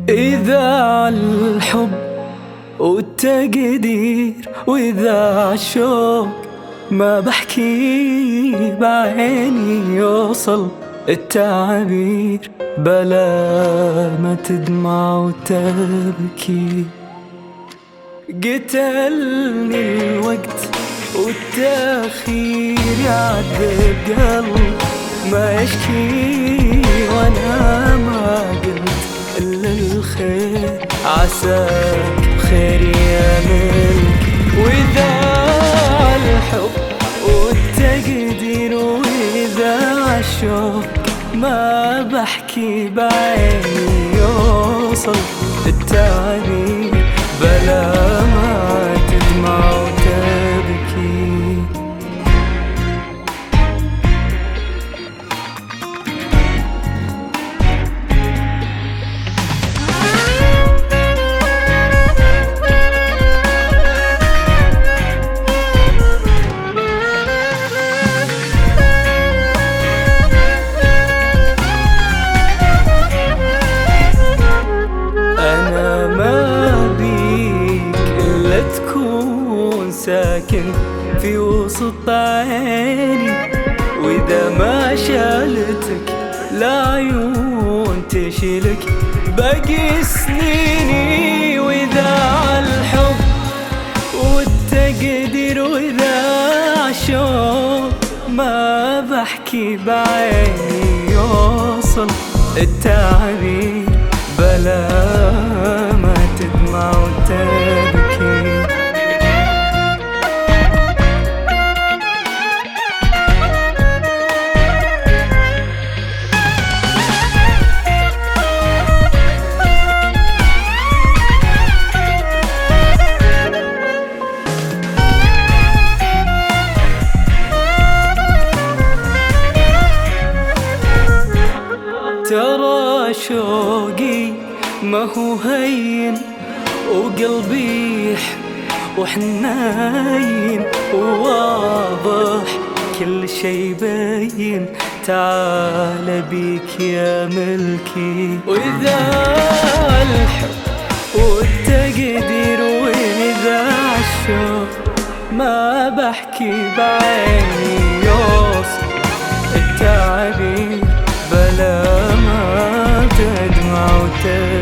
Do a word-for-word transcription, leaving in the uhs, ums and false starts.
إذا الحب والتقدير وإذا الشوق ما بحكي بعيني يوصل التعبير، بلا ما تدمع وتبكي. قتلني الوقت والتأخير يعذب قلب ما يشكي، وانا ما قلت الا الخير عساك بخير يا ملكي. واذا الحب والتقدير واذا الشوق ما بحكي بعيني يوصل التعبير، بلا ما تدمع وتبكي. أنا ما بيك إلا تكون ساكن في وسط عيني، وإذا ما شالتك لا عيون تشيلك باقي سنيني. وإذا الحب والتقدير وإذا الشوق ما بحكي بعيني يوصل التعبير، بلا ما تدمع وتبكي. ترى شوقي ما هو هين وقلبي يحب وحنين، وواضح كل شي بين تعال بيك يا ملكي. وإذا الحب والتقدير وإذا الشوق ما بحكي بعيني يوصل التعبير، بلا ما تدمع وتبكي.